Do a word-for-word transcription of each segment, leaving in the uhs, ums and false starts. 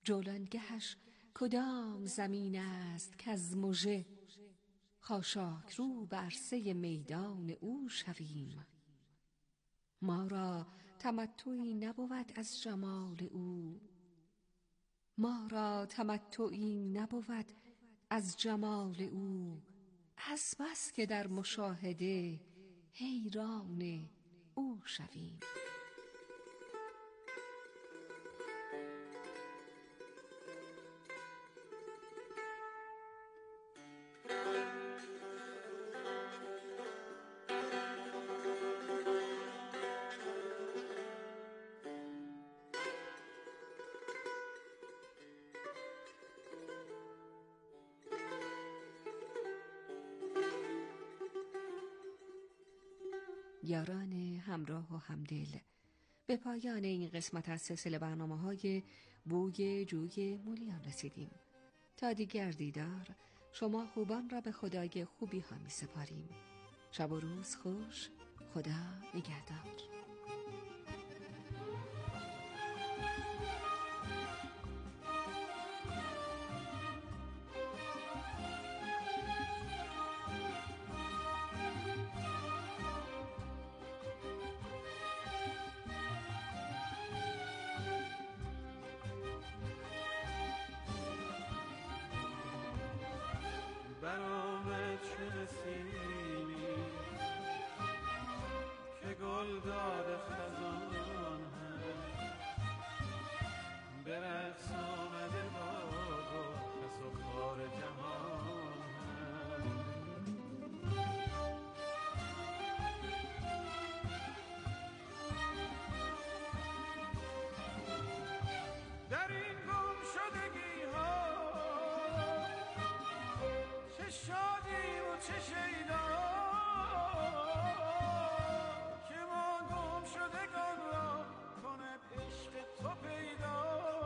جولانگهش کدام زمین است که از مژه، خاشاک رو بر عرصه میدان او شویم. ما را تمتعی نبود از جمال او، ما را تمتعی نبود از جمال او، از بس که در مشاهده حیران او شویم. یاران همراه و همدل، به پایان این قسمت از سلسله برنامه‌های بوی جوی مولیان رسیدیم. تا دیگر دیدار، شما خوبان را به خدای خوبی ها می سپاریم. شب و روز خوش، خدا نگهدار. برآمد چه نسیمی که گل داده خزان هم، به رقص آمده باغ و خس و خار جهان هم. در این گم شدگی ها چه شادی و چه شیدا که ما گم شدگان را کند عشق تو پیدا.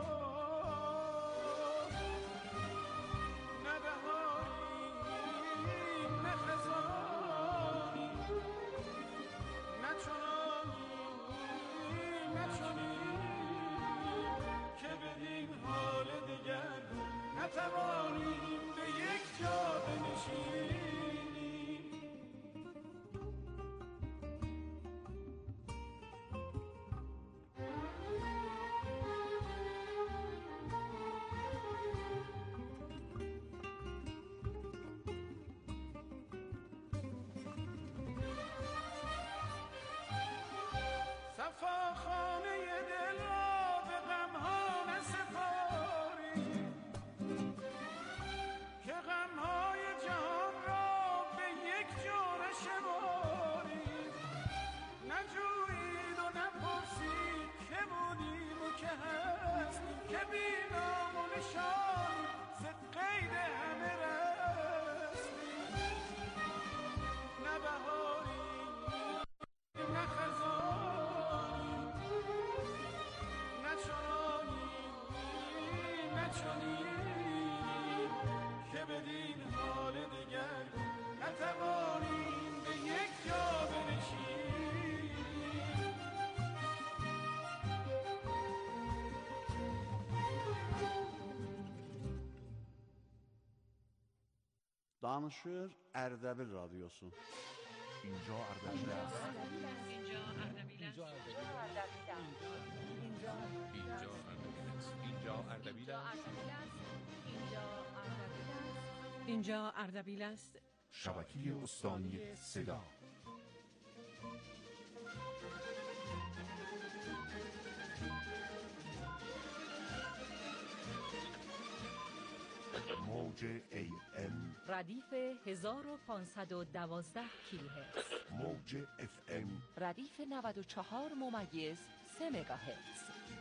نه بهاری نه خزانی، نه چنانی نه چنین که بدین حال دگر نتوانیم به یک جا بنشینیم. صفاخانه دل را به غمها نسپاریم که غمهای جهان را به یک جور شماریم. نجویید و نپرسید که بودیم و که هست، که بی نام و نشان ز قید همه رستیم. نه بهاری نه خزانی، نه چنانی نه چنین که بدین حال دگر نتوانیم به یک جا بنشینیم. Danışır Ərdəbil Radyosu. اینجا اردبیل است. اینجا اردبیل است. اینجا اردبیل است. اینجا اردبیل است. اینجا اردبیل است. شبکه استانی صدا. موج ای ام ردیف هزار و پانصد و دوازده کیلوهرتز، موج اف ام ردیف نود و چهار ممیز سه مگاهرتز.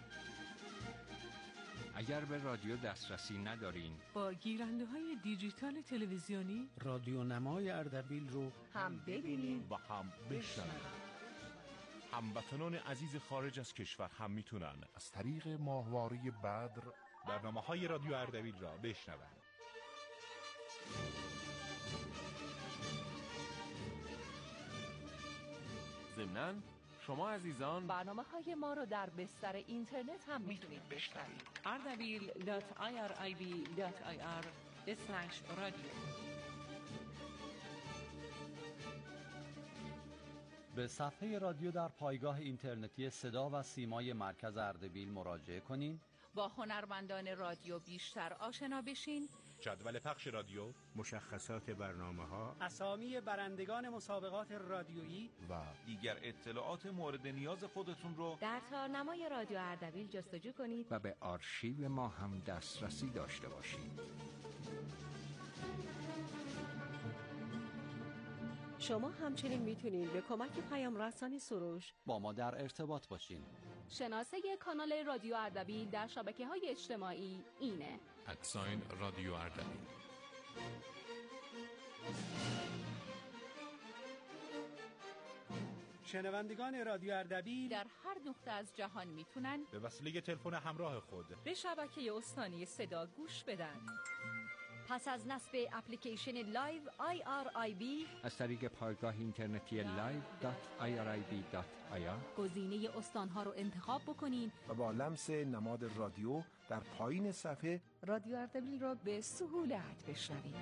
اگر به رادیو دسترسی ندارین، با گیرنده های دیجیتال تلویزیونی رادیو نمای اردبیل رو هم ببینید و هم بشنوید. هموطنان عزیز خارج از کشور هم میتونن از طریق ماهواره بدر برنامه‌های رادیو اردبیل را بشنوند. ضمناً شما عزیزان برنامه های ما رو در بستر اینترنت هم میتونید بشنوید. اردبیل دات آی آر آی بی دات آی آر اسلش رادیو. به صفحه رادیو در پایگاه اینترنتی صدا و سیمای مرکز اردبیل مراجعه کنین. با هنرمندان رادیو بیشتر آشنا بشین. جدول پخش رادیو، مشخصات برنامه‌ها، اسامی برندگان مسابقات رادیویی و دیگر اطلاعات مورد نیاز خودتون رو در تارنمای رادیو اردبیل جستجو کنید و به آرشیو ما هم دسترسی داشته باشید. شما همچنین میتونید به کمک پیام رسانی سروش با ما در ارتباط باشین. شناسه کانال رادیو اردبیل در شبکه‌های اجتماعی اینه: ادساین رادیو اردبیل. شنوندگان رادیو اردبیل در هر نقطه از جهان میتونن به وسیله تلفن همراه خود به شبکه استانی صدا گوش بدن. پس از نصب اپلیکیشن لایو آی آر آی بی از طریق پایگاه اینترنتی لایو دات آی آر آی بی دات آی آر گزینه استانها رو انتخاب بکنین و با لمس نماد رادیو در پایین صفحه رادیو اردبیل رو به سهولت بشنوید.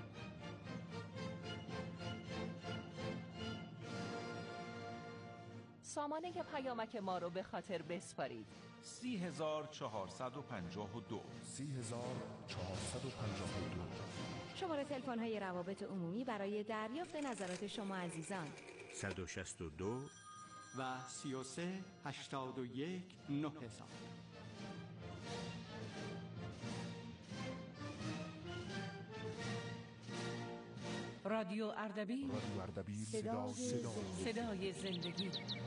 سامانه پیامک ما رو به خاطر بسپارید: سی هزار چهارصد و پنجاه و دو سی هزار چهارصد و پنجاه و دو. شماره تلفن های روابط عمومی برای دریافت نظرات شما عزیزان: صد و شصت و دو و سی و سه هشتاد و یک نه هزار. رادیو اردبیل، رادیو اردبیل، صدا صدا صدای زندگی.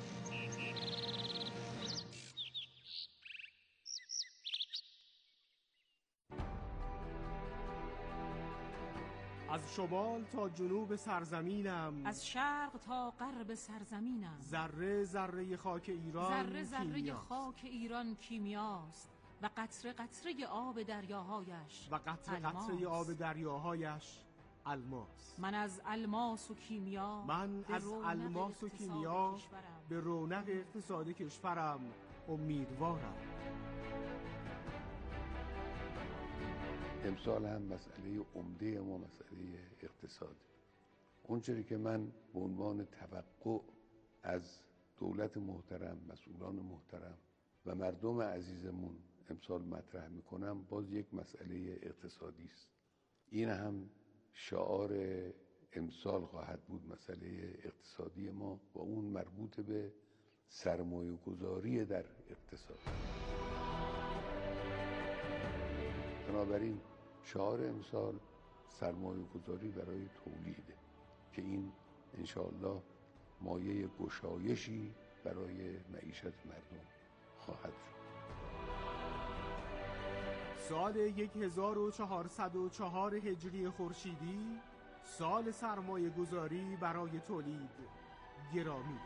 از شمال تا جنوب سرزمینم، از شرق تا غرب سرزمینم، ذره ذره خاک ایران ذره ذره کیمیاست. خاک ایران کیمیاست و قطره قطره آب دریاهایش و قطره الماس. قطره آب دریاهایش الماس. من از الماس و کیمیا من به از رونق الماس و اقتصاد کیمیا کشورم به رونق اقتصاد کشورم امیدوارم. امسال هم مسئله عمده ما مسئله اقتصادی. اونچوری که من به عنوان توقع از دولت محترم، مسئولان محترم و مردم عزیزمون امسال مطرح میکنم، باز یک مسئله اقتصادی است. این هم شعار امسال خواهد بود، مسئله اقتصادی ما و اون مربوط به سرمایه گذاری در اقتصاد. بنابراین شعار امسال سرمایه گذاری برای تولیده که این انشاءالله مایه گشایشی برای معیشت مردم خواهد شد. سال هزار و چهارصد و چهار هجری خورشیدی سال سرمایه گذاری برای تولید گرامی.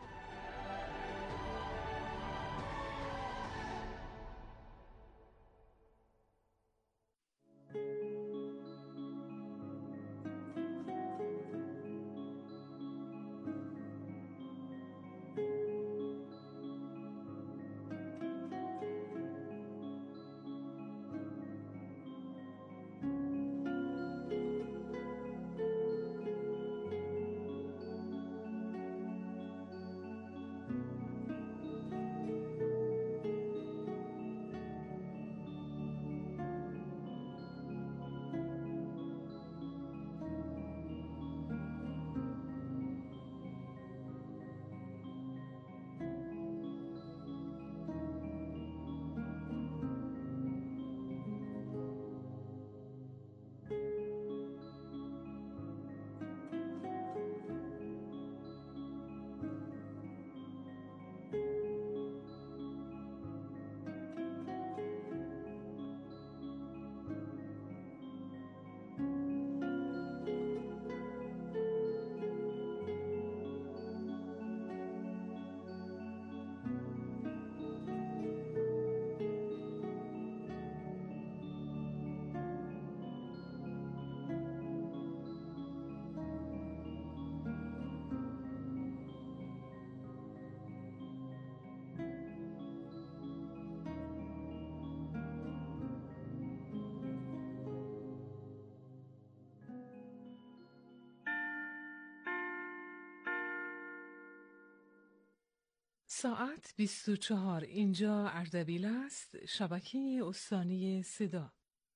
ساعت بیست و چهار. اینجا اردبیل است، شبکه استانی صدا.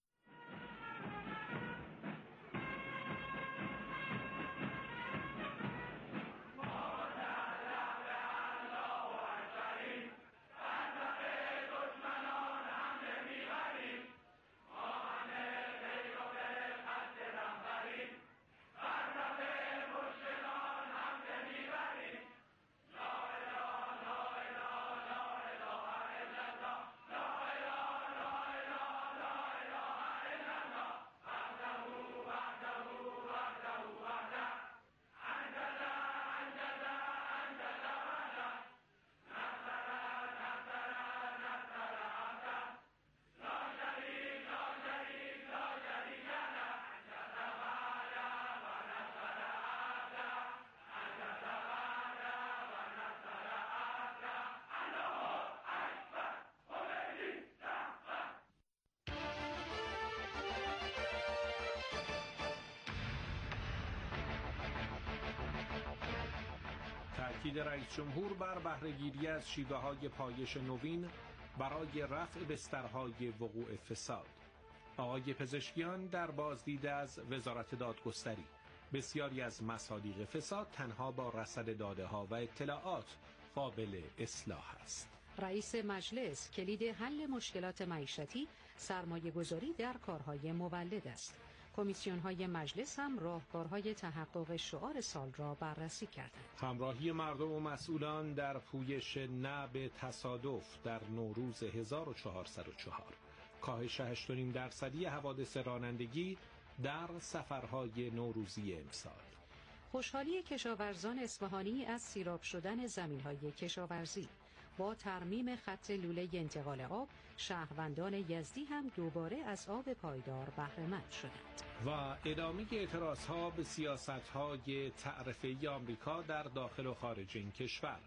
تأکید رئیس جمهور بر بهره‌گیری از شیوه‌های پایش نوین برای رفع بسترهای وقوع فساد. آقای پزشکیان در بازدید از وزارت دادگستری: بسیاری از مصادیق فساد تنها با رصد داده‌ها و اطلاعات قابل اصلاح است. رئیس مجلس: کلید حل مشکلات معیشتی سرمایه گذاری در کارهای مولد است. کمیسیون‌های مجلس هم راهکارهای تحقق شعار سال را بررسی کردند. همراهی مردم و مسئولان در پویش نه به تصادف در نوروز هزار و چهارصد و چهار. کاهش هشت و نیم درصدی حوادث رانندگی در سفرهای نوروزی امسال. خوشحالی کشاورزان اصفهانی از سیراب شدن زمین‌های کشاورزی. با ترمیم خط لوله انتقال آب، شهروندان یزدی هم دوباره از آب پایدار بهره‌مند شدند. و ادامه اعتراضها به سیاست‌های تعرفه‌ای آمریکا در داخل و خارج این کشور.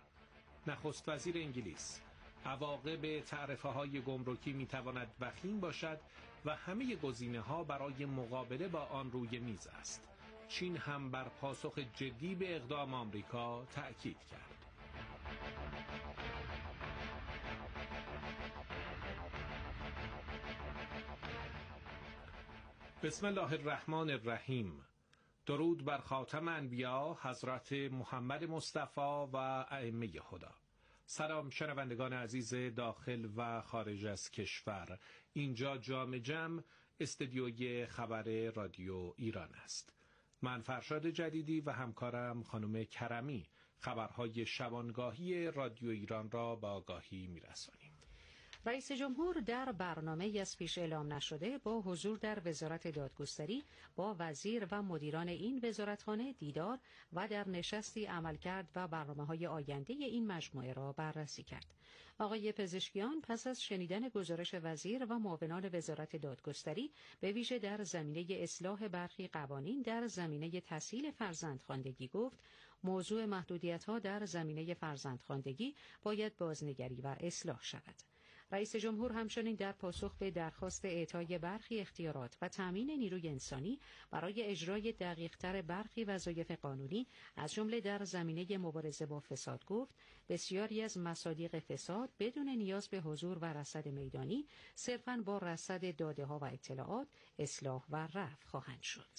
نخست وزیر انگلیس: عواقب تعرفه‌های گمرکی می‌تواند وخیم باشد و همه گزینه‌ها برای مقابله با آن روی میز است. چین هم بر پاسخ جدی به اقدام آمریکا تأکید کرد. بسم الله الرحمن الرحیم. درود بر خاتم انبیا حضرت محمد مصطفی و ائمه هدا. سلام شنوندگان عزیز داخل و خارج از کشور. اینجا جام جم، استدیوی خبر رادیو ایران است. من فرشاد جدیدی و همکارم خانم کرمی خبرهای شبانگاهی رادیو ایران را با آگاهی میرسانیم. رئیس جمهور در برنامه از پیش اعلام نشده با حضور در وزارت دادگستری با وزیر و مدیران این وزارتخانه دیدار و در نشستی عملکرد و برنامه‌های آینده این مجموعه را بررسی کرد. آقای پزشکیان پس از شنیدن گزارش وزیر و معاونان وزارت دادگستری به ویژه در زمینه اصلاح برخی قوانین در زمینه تسهیل فرزندخواندگی گفت موضوع محدودیت‌ها در زمینه فرزندخواندگی باید بازنگری و اصلاح شود. رئیس جمهور همچنین در پاسخ به درخواست اعطای برخی اختیارات و تامین نیروی انسانی برای اجرای دقیق‌تر برخی وظایف قانونی از جمله در زمینه مبارزه با فساد گفت بسیاری از مصادیق فساد بدون نیاز به حضور و رصد میدانی صرفاً با رصد داده‌ها و اطلاعات اصلاح و رفع خواهند شد.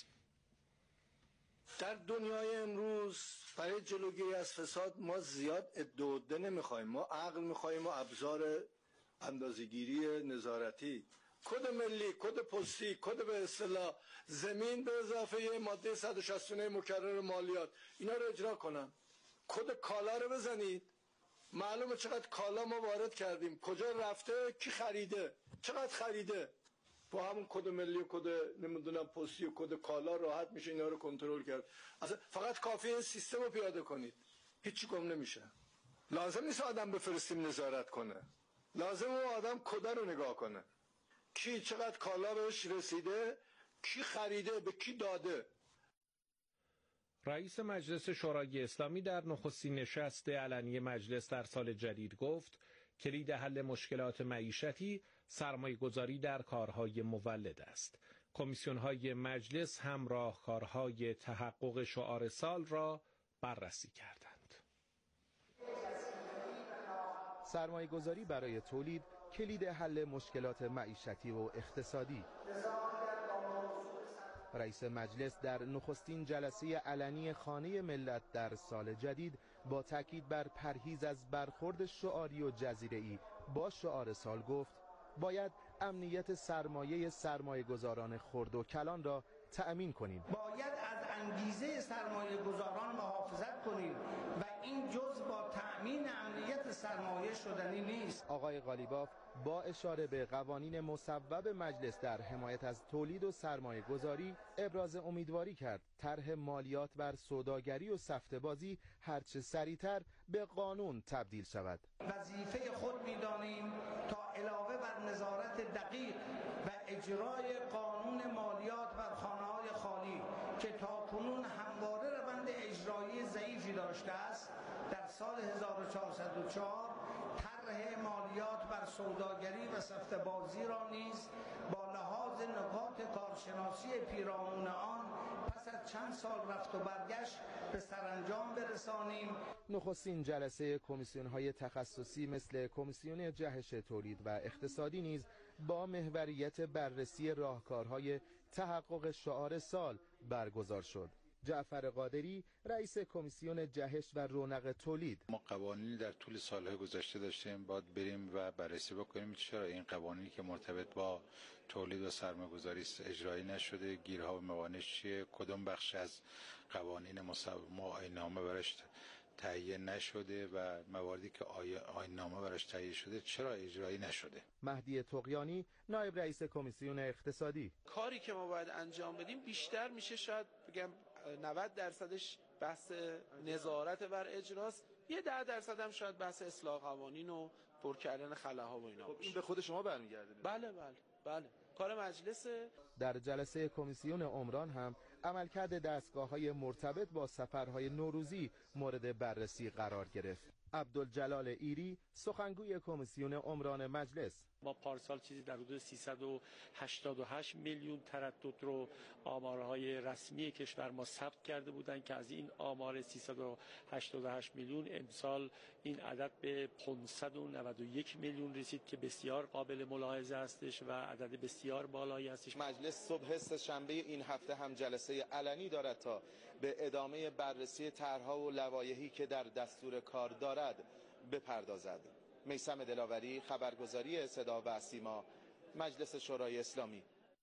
در دنیای امروز برای جلوگیری از فساد ما زیاد ادعا نمی‌خوایم، ما عقل می‌خوایم و ابزار اندازه‌گیری نظارتی، کد ملی، کد پستی، کد به اصطلاح زمین به اضافه ماده صد و شصت و نه مکرر مالیات، اینا رو اجرا کنن. کد کالا رو بزنید، معلومه چقدر کالا ما وارد کردیم، کجا رفته، کی خریده، چقدر خریده. با همون کد ملی و کد نمیدونم پستی و کد کالا راحت میشه اینا رو کنترل کرد. اصلا فقط کافیه این سیستم رو پیاده کنید، هیچی گم نمیشه. لازم نیست آدم بفرستیم نظارت کنه، لازم اون آدم کدا رو نگاه کنه، کی چقدر کالا بهش رسیده، کی خریده، به کی داده. رئیس مجلس شورای اسلامی در نخستین نشست علنی مجلس در سال جدید گفت کلید حل مشکلات معیشتی سرمایه گذاری در کارهای مولد است. کمیسیون‌های مجلس هم راهکارهای تحقق شعار سال را بررسی کردند. سرمایه گذاری برای تولید کلید حل مشکلات معیشتی و اقتصادی. رئیس مجلس در نخستین جلسه علنی خانه ملت در سال جدید با تاکید بر پرهیز از برخورد شعاری و جزیره‌ای با شعار سال گفت باید امنیت سرمایه سرمایه گذاران خرد و کلان را تأمین کنیم. باید از انگیزه سرمایه گذاران محافظت کنیم و این جز با تأمین امنیت سرمایه شدنی نیست. آقای قالیباف با اشاره به قوانین مصوب مجلس در حمایت از تولید و سرمایه گذاری ابراز امیدواری کرد طرح مالیات بر سوداگری و سفته بازی هرچه سریعتر به قانون تبدیل شود. وظیفه خود می‌دانیم تا علاوه بر نظارت دقیق و اجرای قانون مالیات بر خانه‌های خالی که تاکنون همواره روند اجرایی ضعیفی داشته است، در سال هزار و چهارصد و چهار طرح مالیات بر سوداگری و سفته بازی را نیز با لحاظ نکات کارشناسی پیرامون آن پس از چند سال رفت و برگشت به سرانجام برسانیم. نخستین جلسه کمیسیون‌های تخصصی مثل کمیسیون جهش تولید و اقتصادی نیز با محوریت بررسی راهکارهای تحقق شعار سال برگزار شد. جعفر قادری رئیس کمیسیون جهش و رونق تولید: ما قوانینی در طول سالهای گذشته داشتیم، باید بریم و بررسی بکنیم چرا این قوانینی که مرتبط با تولید و سرمایه‌گذاری اجرایی نشده، گیرها و موانعش چیه، کدوم بخش از قوانین آیین‌نامه براش تهیه نشده و مواردی که آیین‌نامه براش تهیه شده چرا اجرایی نشده. مهدی طغیانی نایب رئیس کمیسیون اقتصادی: کاری که ما باید انجام بدیم بیشتر میشه، شاید بگم نود درصدش بحث نظارت بر اجراست، یه ده درصد هم شاید بحث اصلاح قوانین و پر کردن خلاها و اینا. خب این به خود شما برمیگرده. بله بله بله کار مجلسه. در جلسه کمیسیون عمران هم عملکرد دستگاه‌های مرتبط با سفرهای نوروزی مورد بررسی قرار گرفت. عبدالجلال ایری سخنگوی کمیسیون عمران مجلس: ما پارسال چیزی در حدود سیصد و هشتاد و هشت میلیون تردد رو آمارهای رسمی کشور ما ثبت کرده بودند که از این آمار سیصد و هشتاد و هشت میلیون امسال این عدد به پانصد و نود و یک میلیون رسید که بسیار قابل ملاحظه هستش و عدد بسیار بالایی هستش. مجلس صبح سه‌شنبه این هفته هم جلسه علنی دارد تا به ادامه بررسی طرح‌ها و لوایحی که در دستور کار دارد بپردازد. میثم دلاوری، خبرگزاری صدا و سیما، مجلس شورای اسلامی.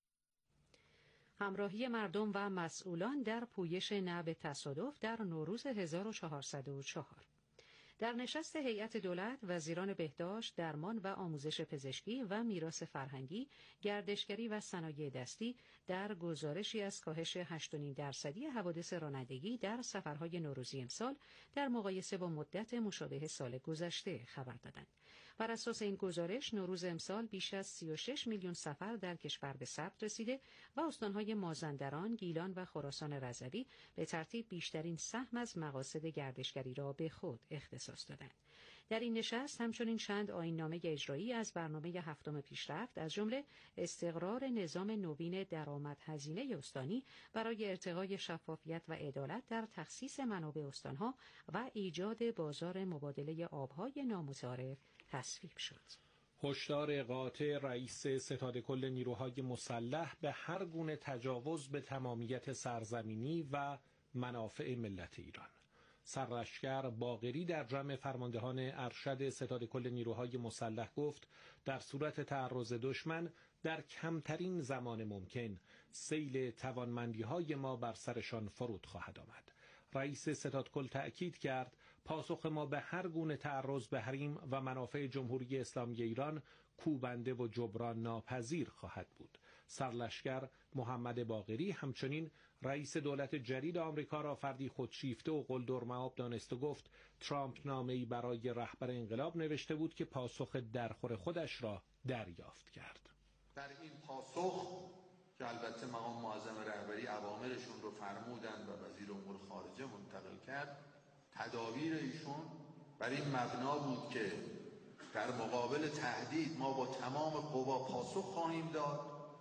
همراهی مردم و مسئولان در پویش نه به تصادف در نوروز هزار و چهارصد و چهار. در نشست هیئت دولت، وزیران بهداشت، درمان و آموزش پزشکی و میراث فرهنگی، گردشگری و صنایع دستی در گزارشی از کاهش هشت و نیم درصدی حوادث رانندگی در سفرهای نوروزی امسال در مقایسه با مدت مشابه سال گذشته خبر دادند. بر اساس این گزارش نوروز امسال بیش از سی و شش میلیون سفر در کشور به ثبت رسیده و استانهای مازندران، گیلان و خراسان رضوی به ترتیب بیشترین سهم از مقاصد گردشگری را به خود اختصاص دادند. در این نشست همچنین چند آیین‌نامه اجرایی از برنامه هفتم پیشرفت از جمله استقرار نظام نوین درآمد هزینه استانی برای ارتقای شفافیت و عدالت در تخصیص منابع استانها و ایجاد بازار مبادله آبهای نامتعارف تصویب شد. هشدار قاطع رئیس ستاد کل نیروهای مسلح به هر گونه تجاوز به تمامیت سرزمینی و منافع ملت ایران. سرلشکر باقری در جمع فرماندهان ارشد ستاد کل نیروهای مسلح گفت در صورت تعرض دشمن در کمترین زمان ممکن سیل توانمندی‌های ما بر سرشان فرود خواهد آمد. رئیس ستاد کل تأکید کرد پاسخ ما به هر گونه تعرض به حریم و منافع جمهوری اسلامی ایران کوبنده و جبران ناپذیر خواهد بود. سرلشکر محمد باقری همچنین رئیس دولت جدید آمریکا را فردی خودشیفته و قلدر مآب دانست و گفت ترامپ نامه‌ای برای رهبر انقلاب نوشته بود که پاسخ درخور خودش را دریافت کرد. در این پاسخ که البته مقام معظم رهبری اوامرشون رو فرمودند و وزیر امور خارجه منتقل کرد، تدابیر ایشون بر این مبنا بود که در مقابل تهدید ما با تمام قوا پاسخ خواهیم داد،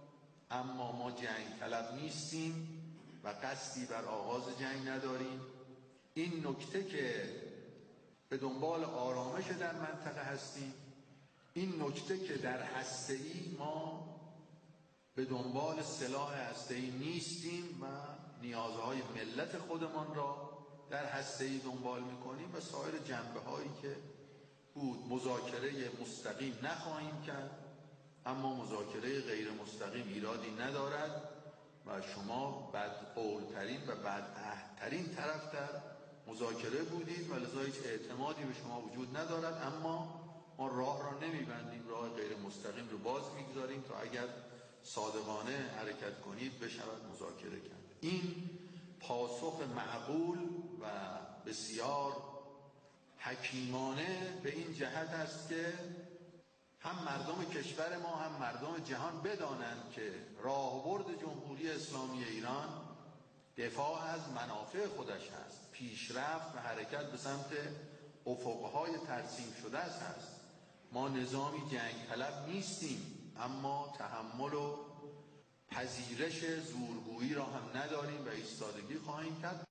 اما ما جنگ طلب نیستیم و قصدی بر آغاز جنگ نداریم. این نکته که به دنبال آرامش در منطقه هستیم. این نکته که در هسته‌ای ما به دنبال سلاح هسته‌ای نیستیم و نیازهای ملت خودمان را در هسته‌ای دنبال می‌کنیم و سایر جنبه‌هایی که بود. مذاکره مستقیم نخواهیم کرد، اما مذاکره غیر مستقیم ایرادی ندارد و شما بدقولترین و بدعهدترین طرف در مذاکره بودید و لذا هیچ اعتمادی به شما وجود ندارد، اما ما راه را نمیبندیم، راه غیر مستقیم رو باز میگذاریم تا اگر صادقانه حرکت کنید بشود مذاکره کرد. این پاسخ معقول و بسیار حکیمانه به این جهت است که هم مردم کشور ما هم مردم جهان بدانند که راهبرد جمهوری اسلامی ایران دفاع از منافع خودش هست، پیشرفت و حرکت به سمت افقهای ترسیم شده است. ما نظامی جنگ طلب نیستیم، اما تحمل و پذیرش زورگویی را هم نداریم و ایستادگی خواهیم کرد.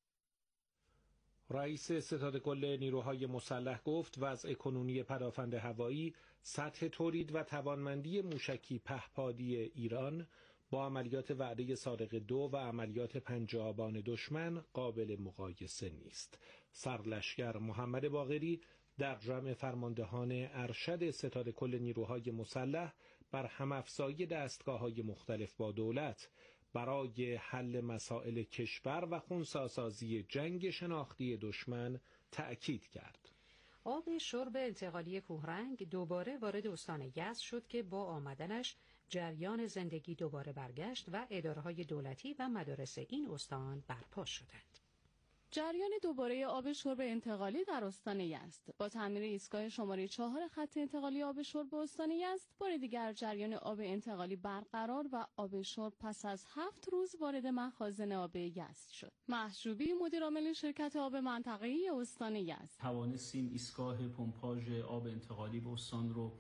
رئیس ستاد کل نیروهای مسلح گفت وضع کنونی پدافند هوایی، سطح تولید و توانمندی موشکی پهپادی ایران با عملیات وعده صادق دو و عملیات پنج آبان دشمن قابل مقایسه نیست. سرلشکر محمد باقری در جمع فرماندهان ارشد ستاد کل نیروهای مسلح بر همافزایی دستگاه‌های مختلف با دولت برای حل مسائل کشور و خنثی‌سازی جنگ شناختی دشمن تأکید کرد. آب شرب انتقالی کوهرنگ دوباره وارد استان یزد شد که با آمدنش جریان زندگی دوباره برگشت و اداره‌های دولتی و مدارس این استان برپا شدند. جریان دوباره آب شرب انتقالی در استان یزد با تعمیر ایستگاه شماره چهار خط انتقالی آب شرب استان یزد بار دیگر جریان آب انتقالی برقرار و آب شرب پس از هفت روز وارد مخازن آب یزد شد. محجوبی مدیر عامل شرکت آب منطقه‌ای استان یزد: توانستیم ایستگاه پمپاژ آب انتقالی به استان رو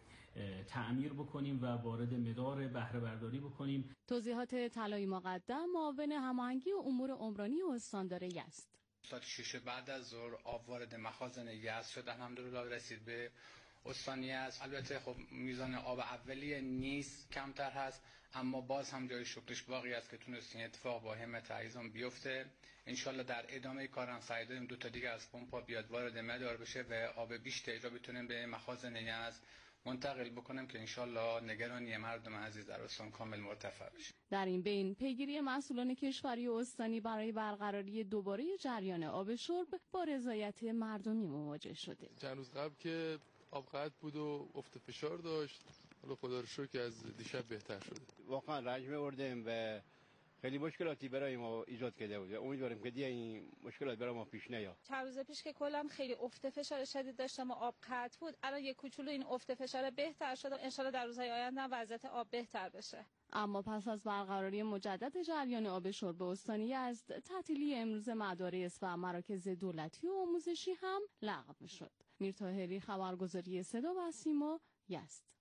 تعمیر بکنیم و وارد مدار بهره برداری بکنیم. توضیحات طلایی مقدم معاون هماهنگی و امور عمرانی استاندار یزد: ساعت شش بعد از ظهر آب وارد مخازن یزد شد، الحمدلله رسید به استان یزد. البته خب میزان آب اولیه نیست، کمتر هست، اما باز هم جای شکرش باقی است که تونست این اتفاق با همت عزیزان بیفته. انشالله در ادامه کارم سعی داریم دو تا دیگه از پمپا بیاد وارد مدار بشه و آب بیشتری را بتونیم به مخازن یزد منتقل بکنم که انشالله نگرانی مردم عزیز در استان کامل مرتفع بشه. در این بین پیگیری مسئولان کشوری و استانی برای برقراری دوباره جریان آب شرب با رضایت مردمی مواجه شده. چند روز قبل که آب قطع بود و افت فشار داشت، حالا خدا رو شکر از دیشب بهتر شده. واقعا رنج می‌بردیم و خیلی مشکلاتی برای ما ایجاد کرده بود. امیدواریم که دیگه این مشکلات برای ما پیش نیاد. چند روز پیش که کلم خیلی افت فشار شدید داشتم و آب قطع بود، الان یک کوچولو این افت فشار بهتر شده. ان شاءالله در روزهای آینده وضعیت آب بهتر بشه. اما پس از برقراری مجدد جریان آب شرب استانی یزد، تعطیلی امروز مدارس و مراکز دولتی و آموزشی هم لغو شد. میرطاهری، خبرگزاری صدا و سیما، یزد.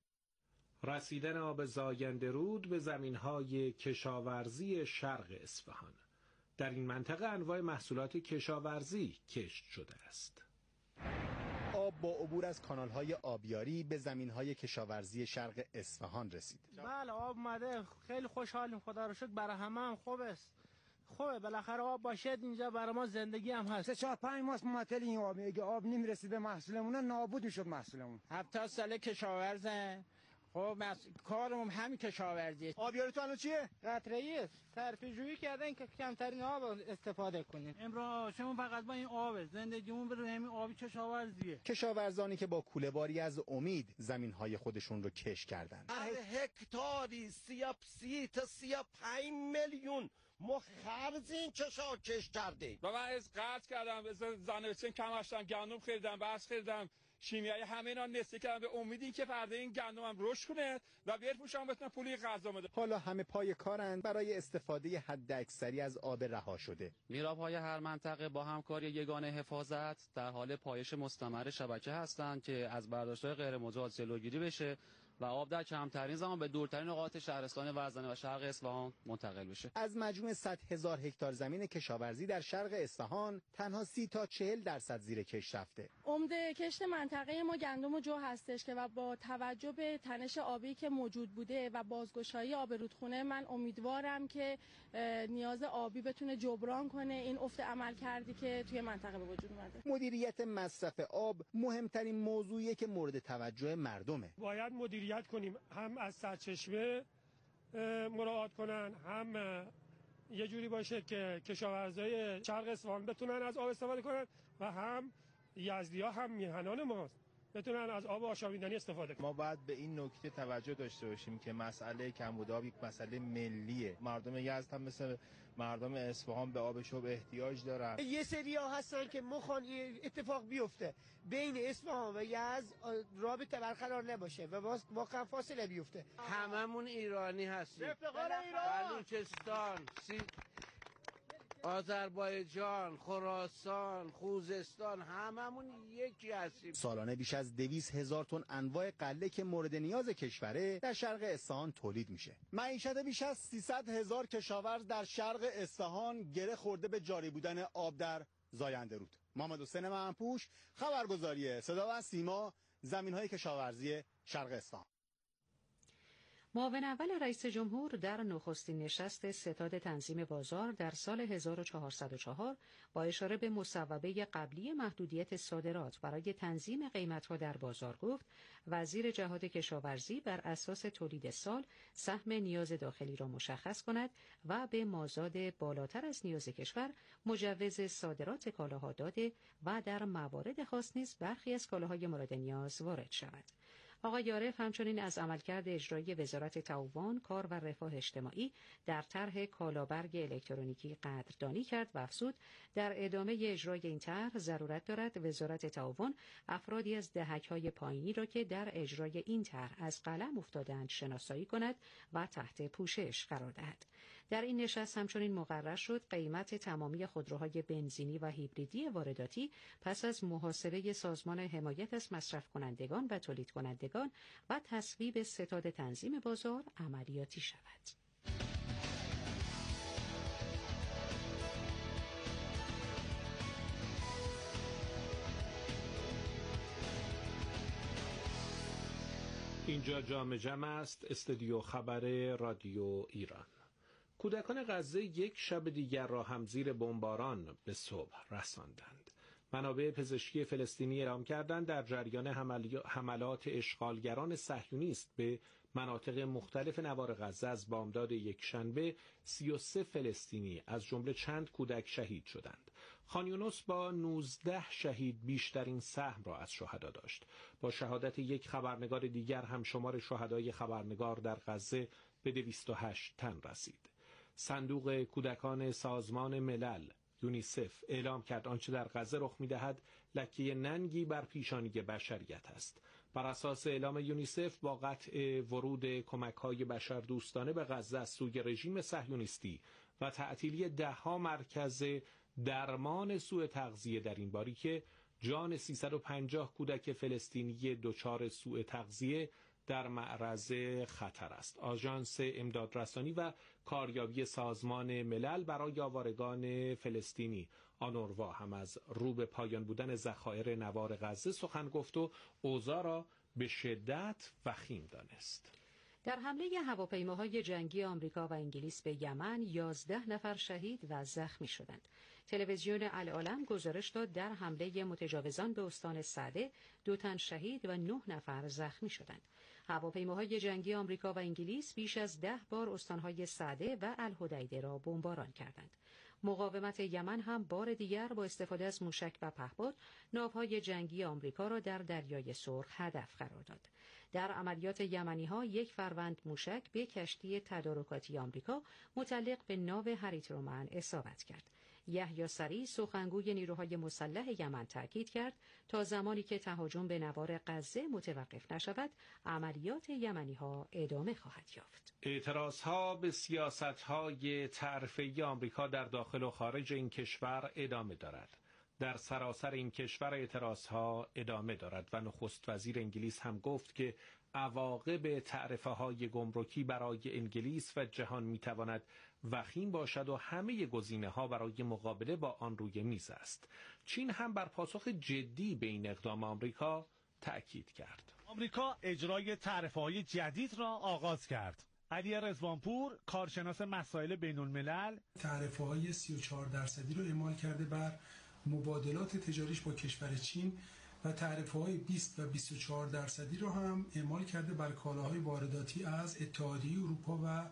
رسیدن آب زاینده رود به زمین‌های کشاورزی شرق اصفهان. در این منطقه انواع محصولات کشاورزی کشت شده است. آب با عبور از کانال‌های آبیاری به زمین‌های کشاورزی شرق اصفهان رسید. بله آب اومده، خیلی خوشحالیم، خدا رو شکر، برای همه هم خوب است. خوبه بالاخره آب باشد اینجا برای ما زندگی هم هست. سه چهار پنج ماه معطل این آب، اگه آب نمیرسید به محصولمون نابود میشد محصولمون. هفت سال کشاورزم، خب مس... کارمون همین کشاورزیه. آبیاری تو الان چیه؟ قطره‌ای است. صرفه جویی کردن که کمترین آب استفاده کنیم. امروز شما فقط با این آب زندگیمون بر همین آبی کشاورزیه. کشاورزانی که با کوله‌باری از امید زمین‌های خودشون رو کش کردند. هر هکتاری سی تا سی و پنج میلیون ما خرج این کشا کش کردیم. و من از قرض کردم، از زنوچین کم هشتم، گندم خریدم، برس خریدم، شیمیایی همه اینا نصفه کردم به امیدی که فردا این گندمم رشد کنه و بفروشم بتونم پولی غذا بده. حالا همه پای کارند برای استفاده حداکثری از آب رها شده. میراب‌های هر منطقه با همکاری یگانه حفاظت در حال پایش مستمر شبکه هستند که از برداشت‌های غیر مجاز جلوگیری بشه و آب در کمترین زمان به دورترین نقاط شهرستان ورزنه و شرق اصفهان منتقل بشه. از مجموع صد هزار هکتار زمین کشاورزی در شرق اصفهان تنها سی تا چهل درصد زیر کشت رفته. عمده کشت منطقه ما گندم و جو هستش که و با توجه به تنش آبی که موجود بوده و بازگشایی آب رودخونه من امیدوارم که نیاز آبی بتونه جبران کنه این افت عمل کردی که توی منطقه به وجود اومده. مدیریت مصرف آب مهمترین موضوعیه که مورد توجه مردمه. باید مدیریت کنیم، هم از سرچشمه مراعات کنن، هم یه جوری باشه که کشاورزای شرق اصفهان بتونن از آب استفاده کنن و هم یزدی‌ها هم میهنان ما بتونن از آب آشامیدنی استفاده کنن. ما باید به این نکته توجه داشته باشیم که مسئله کمبود آب یک مسئله ملیه. مردم یزد هم مثل مردم اصفهان به آب شرب احتیاج دارن. یه سریا هستن که مخوان اتفاق بیفته بین اصفهان و یزد رابطه برقرار نباشه و واقعا فاصله بیفته. هممون ایرانی هستیم. افتخار ایران. بلوچستان، سی... آذربایجان، خراسان، خوزستان، هممون یکی هستیم. سالانه بیش از دویست هزار تن انواع غله که مورد نیاز کشوره در شرق اصفهان تولید میشه. معیشت بیش از سیصد هزار کشاورز در شرق اصفهان گره خورده به جاری بودن آب در زاینده رود. محمد حسین منپوش، خبرگزاری صدا و سیما، زمین‌های کشاورزی شرق اصفهان. معاون اول رئیس جمهور در نخستین نشست ستاد تنظیم بازار در سال هزار و چهارصد و چهار با اشاره به مصوبه قبلی محدودیت صادرات برای تنظیم قیمت‌ها در بازار گفت وزیر جهاد کشاورزی بر اساس تولید سال سهم نیاز داخلی را مشخص کند و به مازاد بالاتر از نیاز کشور مجوز صادرات کالاها داده و در موارد خاص نیز برخی از کالاهای مورد نیاز وارد شود. آقای عارف همچنین از عملکرد اجرایی وزارت تعاون، کار و رفاه اجتماعی در طرح کالابرگ الکترونیکی قدردانی کرد و افزود در ادامه اجرای این طرح ضرورت دارد وزارت تعاون افرادی از دهک‌های پایینی را که در اجرای این طرح از قلم افتادند شناسایی کند و تحت پوشش قرار دهد. در این نشست همچنین مقرر شد قیمت تمامی خودروهای بنزینی و هیبریدی وارداتی پس از محاسبه سازمان حمایت از مصرف کنندگان و تولید کنندگان و تصویب ستاد تنظیم بازار عملیاتی شود. اینجا جام جمع است، استودیو خبر رادیو ایران. کودکان غزه یک شب دیگر را هم زیر بمباران به صبح رساندند. منابع پزشکی فلسطینی اعلام کردند در جریان حملات اشغالگران صهیونیست به مناطق مختلف نوار غزه از بامداد یکشنبه سی و سه فلسطینی از جمله چند کودک شهید شدند. خان یونس با نوزده شهید بیشترین سهم را از شهدا داشت. با شهادت یک خبرنگار دیگر هم شمار شهدای خبرنگار در غزه به دویست و هشت تن رسید. صندوق کودکان سازمان ملل یونیسف اعلام کرد آنچه در غزه رخ می‌دهد لکه ننگی بر پیشانی بشریت است. بر اساس اعلام یونیسف با قطع ورود کمک‌های بشردوستانه به غزه از سوی رژیم صهیونیستی و تعطیلی ده‌ها مرکز درمان سوء تغذیه در این باری که جان سیصد و پنجاه کودک فلسطینی دچار سوء تغذیه در معرض خطر است. آژانس امدادرسانی و کاریابی سازمان ملل برای آوارگان فلسطینی آنوروا هم از رو به پایان بودن ذخایر نوار غزه سخن گفت و اوضاع را به شدت وخیم دانست. در حمله هواپیماهای جنگی آمریکا و انگلیس به یمن یازده نفر شهید و زخمی شدند. تلویزیون العالم گزارش داد در حمله متجاوزان به استان سعده دو تن شهید و نه نفر زخمی شدند. هواپیماهای جنگی آمریکا و انگلیس بیش از ده بار استانهای سعده و الحدیده را بمباران کردند. مقاومت یمن هم بار دیگر با استفاده از موشک و پهپاد ناوهای جنگی آمریکا را در دریای سرخ هدف قرار داد. در عملیات یمنی‌ها یک فروند موشک به کشتی تدارکاتی آمریکا متعلق به ناو هری ترومن اصابت کرد. یحیی سری سخنگوی نیروهای مسلح یمن تاکید کرد تا زمانی که تهاجم به نوار غزه متوقف نشود عملیات یمنی‌ها ادامه خواهد یافت. اعتراضها به سیاست‌های تعرفه‌ای آمریکا در داخل و خارج این کشور ادامه دارد. در سراسر این کشور اعتراضها ادامه دارد و نخست وزیر انگلیس هم گفت که عواقب تعرفه های گمرکی برای انگلیس و جهان میتواند وخیم باشد و همه گزینه ها برای مقابله با آن روی میز است. چین هم بر پاسخ جدی به این اقدام آمریکا تأکید کرد. آمریکا اجرای تعرفه های جدید را آغاز کرد. علی رضوانپور، کارشناس مسائل بین الملل، تعرفه های سی و چهار درصدی رو اعمال کرده بر مبادلات تجاریش با کشور چین و تعرفه های بیست و بیست و چهار درصدی رو هم اعمال کرده بر کالاهای وارداتی از اتحادیه اروپا و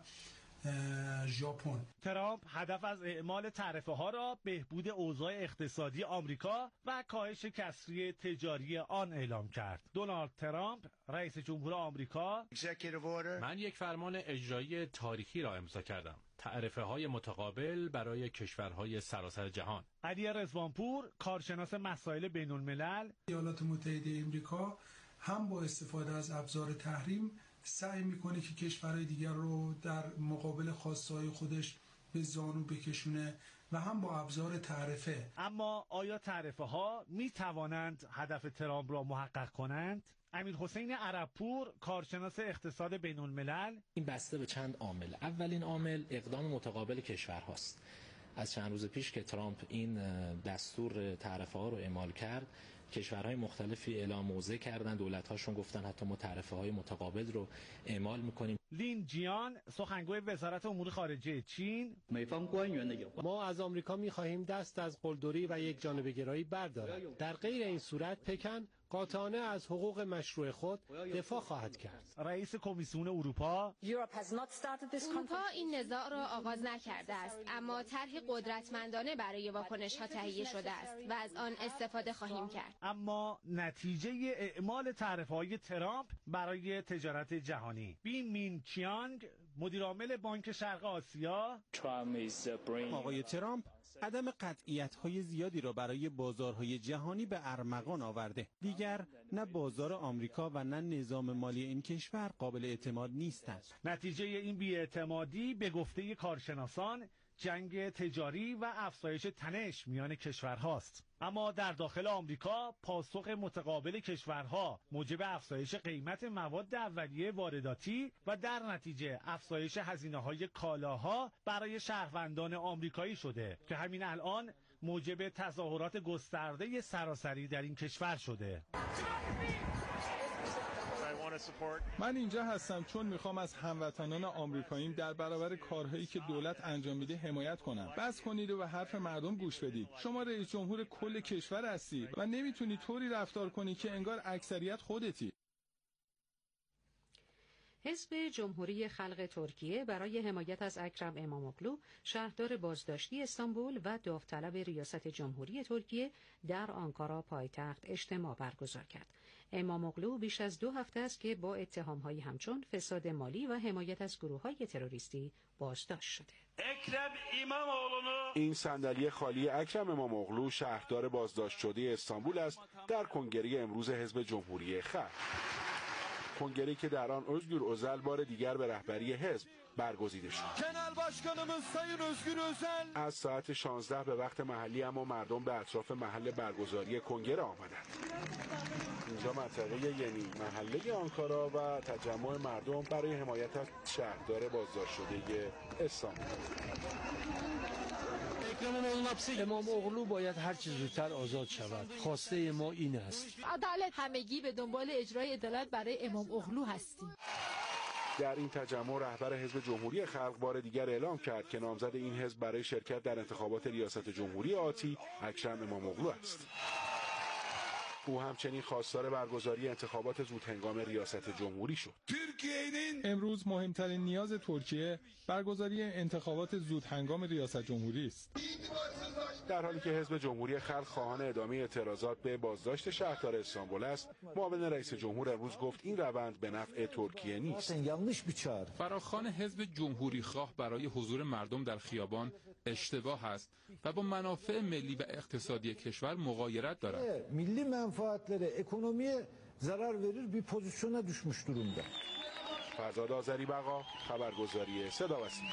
ژاپن. ترامپ هدف از اعمال تعرفه ها را بهبود اوضاع اقتصادی آمریکا و کاهش کسری تجاری آن اعلام کرد. دونالد ترامپ، رئیس جمهور آمریکا: من یک فرمان اجرایی تاریخی را امضا کردم. تعرفه های متقابل برای کشورهای سراسر جهان. علی رضوانپور، کارشناس مسائل بین الملل: ایالات متحده آمریکا هم با استفاده از ابزار تحریم سعی میکنه که کشورهای دیگر رو در مقابل خواستهای خودش به زانو بکشونه و هم با ابزار تعرفه. اما آیا تعرفه ها می توانند هدف ترامپ را محقق کنند؟ امیرحسین عربپور، کارشناس اقتصاد بین الملل: این بسته به چند عامل. اولین عامل اقدام متقابل کشورهاست. از چند روز پیش که ترامپ این دستور تعرفه ها رو اعمال کرد، کشورهای مختلفی اعلام موضع کردن، دولت‌هاشون گفتن حتی ما تعرفه های متقابل رو اعمال می‌کنیم. لین جیان، سخنگوی وزارت امور خارجه چین: ما از آمریکا می‌خواهیم دست از قلدری و یک جانبه‌گرایی بردارد. در غیر این صورت پکن قاطعانه از حقوق مشروع خود دفاع خواهد کرد. رئیس کمیسیون اروپا: اروپا این نزاع را آغاز نکرده است، اما طرحی قدرتمندانه برای واکنش‌ها تهیه شده است و از آن استفاده خواهیم کرد. اما نتیجه اعمال تعرفه‌های ترامپ برای تجارت جهانی. بین مین چیانگ، مدیرعامل بانک شرق آسیا: آقای ترامپ عدم قطعیت‌های زیادی را برای بازارهای جهانی به ارمغان آورده. دیگر نه بازار آمریکا و نه نظام مالی این کشور قابل اعتماد نیستند. نتیجه این بی‌اعتمادی به گفته کارشناسان جنگ تجاری و افزایش تنش میان کشورهاست. اما در داخل آمریکا پاسخ متقابل کشورها موجب افزایش قیمت مواد اولیه وارداتی و در نتیجه افزایش هزینه‌های کالاها برای شهروندان آمریکایی شده که همین الان موجب تظاهرات گسترده سراسری در این کشور شده. من اینجا هستم چون میخوام از هموطنان آمریکاییم در برابر کارهایی که دولت انجام میده حمایت کنم. بس کنید و به حرف مردم گوش بدید. شما رئیس جمهور کل کشور هستی و نمیتونی طوری رفتار کنی که انگار اکثریت خودتی. حزب جمهوری خلق ترکیه برای حمایت از اکرم اماموغلو، شهردار بازداشتی استانبول و داوطلب ریاست جمهوری ترکیه در آنکارا پایتخت اجتماع برگزار کرد. اماموغلو بیش از دو هفته است که با اتهام‌هایی همچون فساد مالی و حمایت از گروه‌های تروریستی بازداشت شده. اکرم اماموغلو، این صندلی خالی اکرم اماموغلو شهردار بازداشت شده استانبول است در کنگره امروز حزب جمهوری خلق. کنگره که در آن özgür özel بار دیگر به رهبری حزب برگزیده شد. از ساعت شانزده به وقت محلی اما مردم به اطراف محل برگزاری کنگره آمدند. اینجا منطقه یعنی محله آنکارا و تجمع مردم برای حمایت از شهردار بازداشت شده استانبول. امام اغلو باید هر چه زودتر آزاد شود. خواسته ما این است. عدالت، همگی به دنبال اجرای عدالت برای امام اغلو هستیم. در این تجمع رهبر حزب جمهوری خلق بار دیگر اعلام کرد که نامزد این حزب برای شرکت در انتخابات ریاست جمهوری آتی اکرم اماموغلو است. او همچنین خواستار برگزاری انتخابات زودهنگام ریاست جمهوری شد. امروز مهمترین نیاز ترکیه برگزاری انتخابات زودهنگام ریاست جمهوری است. در حالی که حزب جمهوری خلق خواهان ادامه اعتراضات به بازداشت شهردار استانبول است، معاون رئیس جمهور امروز گفت این روند به نفع ترکیه نیست. فراخوان حزب جمهوری خواه برای حضور مردم در خیابان اشتباه است و با منافع ملی و اقتصادی کشور مغایرت دارد. ملی منفعتلere ekonomiye zarar verir bir pozisyona düşmüş durumda. فرزاد آذری بقا، خبرگزاری صدا و سیما.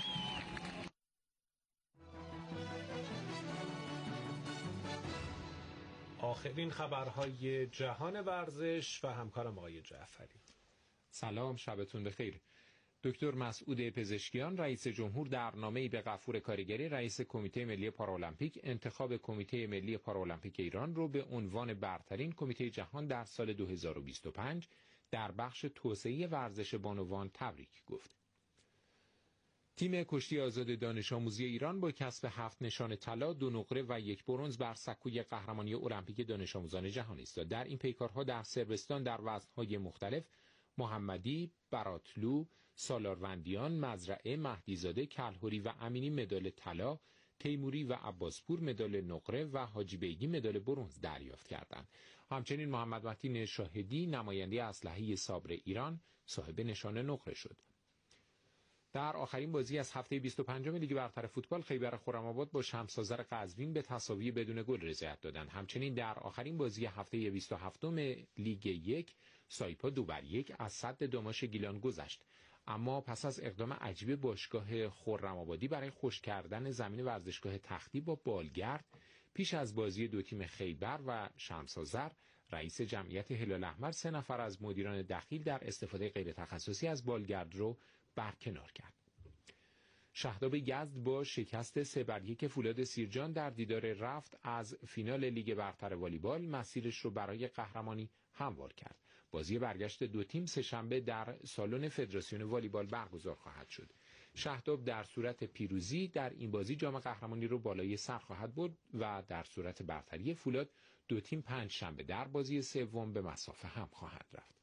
آخرین خبرهای جهان ورزش و همکارم آقای جعفری. سلام، شبتون بخیر. دکتر مسعود پزشکیان رئیس جمهور در نامه‌ای به غفور کارگری رئیس کمیته ملی پارالمپیک انتخاب کمیته ملی پارالمپیک ایران رو به عنوان برترین کمیته جهان در سال دو هزار و بیست و پنج در بخش توسعه ورزش بانوان تبریک گفت. تیم کشتی آزاد دانش آموزی ایران با کسب هفت نشان طلا، دو نقره و یک برنز بر سکوی قهرمانی المپیک دانش آموزان جهان ایستاد. در این پیکارها در صربستان در وزن‌های مختلف محمدی، براتلو، سالاروندیان، مزرعه، مهدیزاده، کلهوری و امینی مدال طلا، تیموری و عباسپور مدال نقره و حاجی بیگی مدال برنز دریافت کردند. همچنین محمد متین شاهدی نماینده اسلحه صابر ایران صاحب نشان نقره شد. در آخرین بازی از هفته بیست و پنجم لیگ برتر فوتبال خیبر خرم‌آباد با شمس آذر قزوین به تساوی بدون گل رضایت دادند. همچنین در آخرین بازی هفته بیست و هفتم لیگ یک سایپا دو بر یک از سد داماش گیلان گذشت. اما پس از اقدام عجیب باشگاه خرم‌آبادی برای خشک کردن زمین ورزشگاه تختی با بالگرد پیش از بازی دو تیم خیبر و شمس آذر، رئیس جمعیت هلال احمر سه نفر از مدیران دخیل در استفاده غیر تخصصی از بالگرد رو برکنار کرد. شهداب یزد با شکست سه بر یک فولاد سیرجان در دیدار رفت از فینال لیگ برتر والیبال مسیرش رو برای قهرمانی هموار کرد. بازی برگشت دو تیم سه‌شنبه در سالن فدراسیون والیبال برگزار خواهد شد. شهداب در صورت پیروزی در این بازی جام قهرمانی رو بالای سر خواهد برد و در صورت برتری فولاد دو تیم پنج شنبه در بازی سوم به مسافه هم خواهد رفت.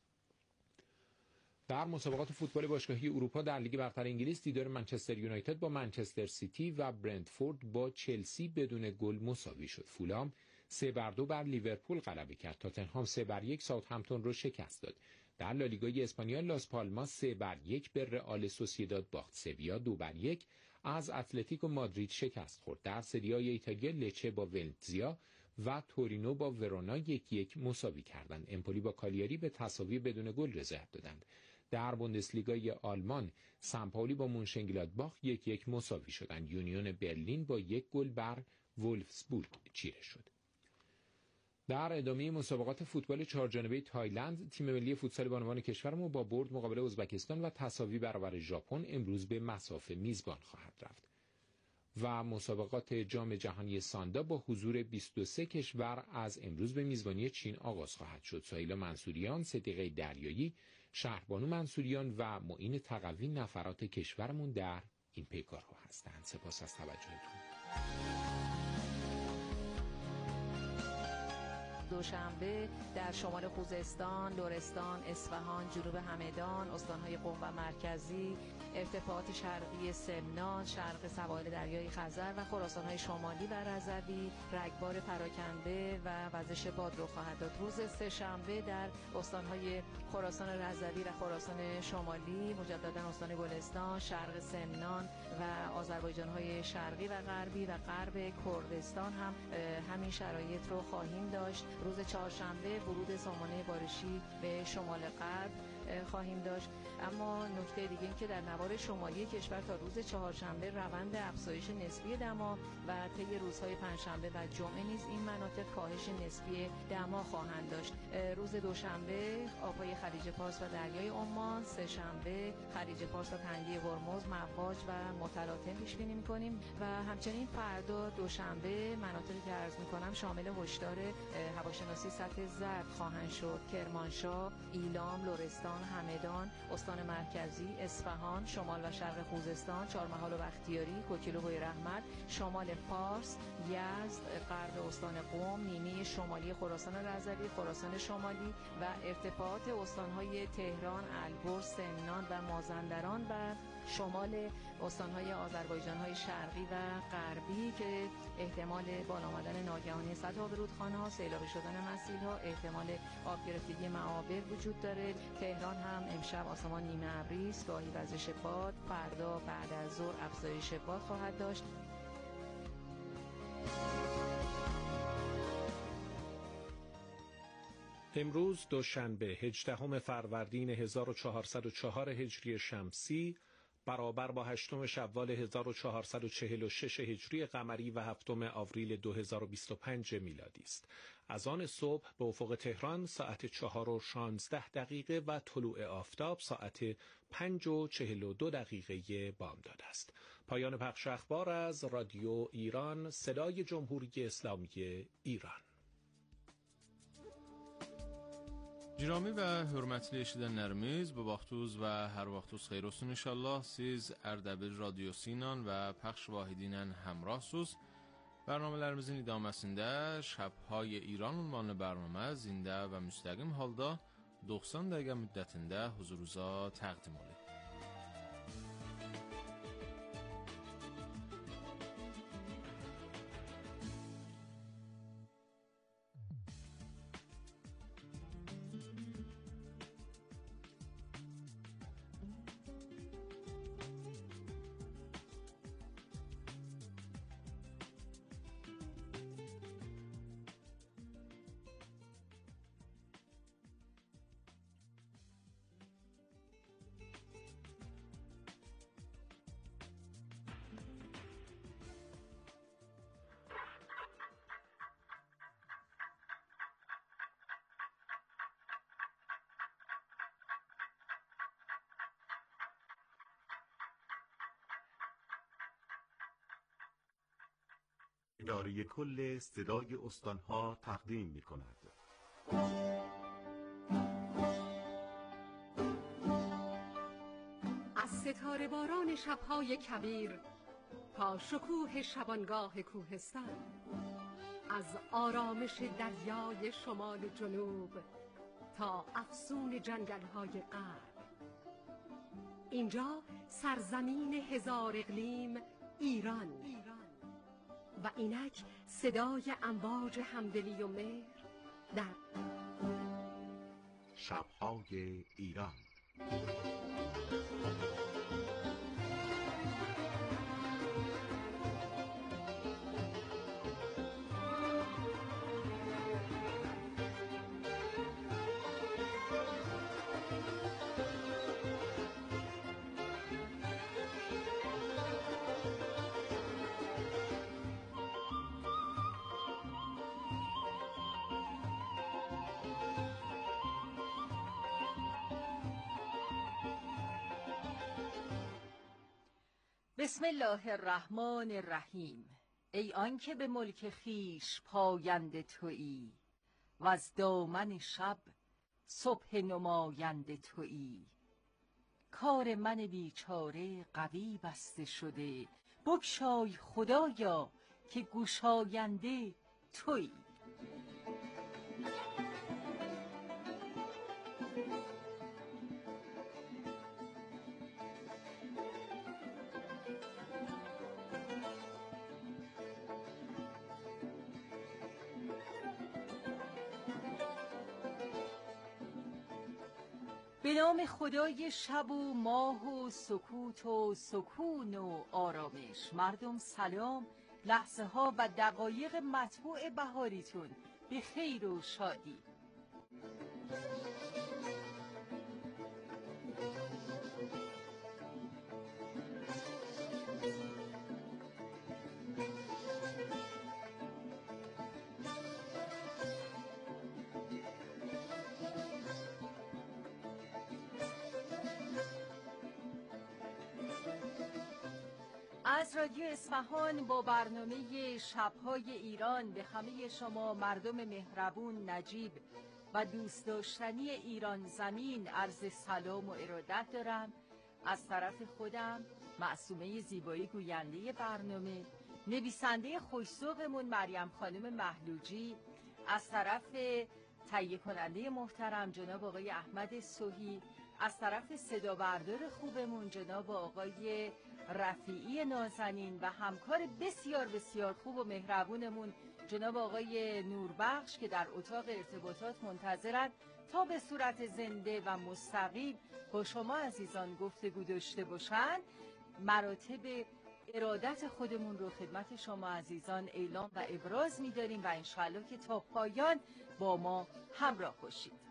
در مسابقات فوتبال باشگاهی اروپا در لیگ برتر انگلیس دیدار منچستر یونایتد با منچستر سیتی و برنتفورد با چلسی بدون گل مساوی شد. فولام سه بر دو بر لیورپول غلبه کرد. تاتنهام سه بر یک ساوثهمپتون رو شکست داد. در لالیگای اسپانیا لاس پالماس سه بر یک به رئال سوسییداد باخت. سویا دو بر یک از اتلتیکو مادرید شکست خورد. در سری آ ایتالیا لچه با ولنزیا و تورینو با ورونا یک یک مساوی کردند. امپولی با کالیاری به تساوی بدون گل رضایت دادند. در بوندسلیگای آلمان سمپاولی با مونشنگلادباخ یک یک مساوی شدند. یونیون برلین با یک گل بر وولفسبورگ چیره شد. در ادامه مسابقات فوتبال چهارجانبه تایلند تیم ملی فوتسال بانوان کشورمون با برد مقابل ازبکستان و تساوی برابر ژاپن امروز به مسافه میزبان خواهد رفت. و مسابقات جام جهانی ساندا با حضور بیست و سه کشور از امروز به میزبانی چین آغاز خواهد شد. سهیلا منصوریان، صدیقه دریایی، شهربانو منصوریان و معین تقوی نفرات کشورمون در این پیکارها هستند. سپاس از توجهتون. دوشنبه در شمال خوزستان، لرستان، اصفهان، جنوب همدان، استانهای قم و مرکزی، ارتفاعات شرقی سمنان، شرق سواحل دریای خزر و خراسان‌های شمالی و رضوی رگبار پراکنده و وزش باد رو خواهد داد. روز سه‌شنبه در استان‌های خراسان رضوی و خراسان شمالی، مجددا استان گلستان، شرق سمنان و آذربایجان‌های شرقی و غربی و غرب کردستان هم همین شرایط رو خواهیم داشت. روز چهارشنبه ورود سامانه بارشی به شمال غرب خواهیم داشت. اما نکته دیگه این که در نوار شمالی کشور تا روز چهارشنبه روند افزایش نسبی دما و طی روزهای پنجشنبه و جمعه نیز این مناطق کاهش نسبی دما خواهند داشت. روز دوشنبه آبهای خلیج پارس و دریای عمان، سه شنبه خلیج پارس و تنگه هرمز مواج و متلاطم پیش بینی می‌کنیم و همچنین فردا دوشنبه مناطقی که عرض می‌کنم شامل هشدار هواشناسی سطح زرد خواهند شد: کرمانشاه، ایلام، لرستان، همدان، استان مرکزی، اصفهان، شمال و شرق خوزستان، چهارمحال و بختیاری، کوکیلو و رحمت، شمال فارس، یزد، غرب استان قم، نیمه شمالی خراسان رضوی، خراسان شمالی و ارتفاعات استانهای تهران، البرز، سمنان و مازندران و شمال استانهای آذربایجان‌های شرقی و غربی که احتمال بالا آمدن ناگهانی سطح آب رودخانه‌ها، سیلابی شدن مسیل‌ها، احتمال آب گرفتگی معابر وجود داره. تهران هم امشب آسمان نیمه ابری است، گاهی وزش باد. فردا بعد از ظهر افزایش باد خواهد داشت. امروز دوشنبه هجدهم فروردین هزار و چهارصد و چهار هجری شمسی برابر با هشتم شوال هزار و چهارصد و چهل و شش هجری قمری و هفتم آوریل دو هزار و بیست و پنج میلادی است. از آن صبح به افق تهران ساعت چهار و شانزده دقیقه و طلوع آفتاب ساعت پنج و چهل و دو دقیقه بامداد است. پایان پخش اخبار از رادیو ایران، صدای جمهوری اسلامی ایران. Jirami və hörmətli eşidənlərimiz, bu vaxtınız və hər vaxtınız xeyir olsun inşallah. Siz Ərdəbil radiosu ilə və pəxş vahidi ilə həmrahsınız. Bərnamələrimizin idaməsində Şəbhay İran ünvanlı bərnamə zində və müstəqim halda doxsan dəqiqə müddətində huzurunuza təqdim olunur. اداره کل صدای استانها تقدیم می کند. از ستاره باران شبهای کبیر تا شکوه شبانگاه کوهستان، از آرامش دریای شمال جنوب تا افسون جنگل‌های غرب، اینجا سرزمین هزار اقلیم ایران و اینک صدای امواج همدلی و مهر در شب‌های ایران. بسم الله الرحمن الرحیم. ای آنکه به ملک خیش پاینده تویی و از دامن شب صبح نماینده تویی، کار من بیچاره قوی بسته شده، بگشای خدایا که گشاینده تویی. به نام خدای شب و ماه و سکوت و سکون و آرامش. مردم سلام، لحظه ها و دقایق مطبوع بهاریتون به خیر و شادی. از رادیو اصفهان با برنامه شب‌های ایران به همه شما مردم مهربون، نجیب و دوست داشتنی ایران زمین عرض سلام و ارادت دارم. از طرف خودم معصومه زیبایی گوینده برنامه، نویسنده خوش‌ذوقمون مریم خانم محلوجی، از طرف تهیه کننده محترم جناب آقای احمد صوحی، از طرف صدا بردار خوبمون جناب آقای رفیعی نازنین و همکار بسیار بسیار خوب و مهربونمون جناب آقای نوربخش که در اتاق ارتباطات منتظرند تا به صورت زنده و مستقیم با شما عزیزان گفتگو داشته باشند. مراتب ارادت خودمون رو خدمت شما عزیزان اعلام و ابراز می‌داریم و انشالله که تا پایان با ما همراه باشید.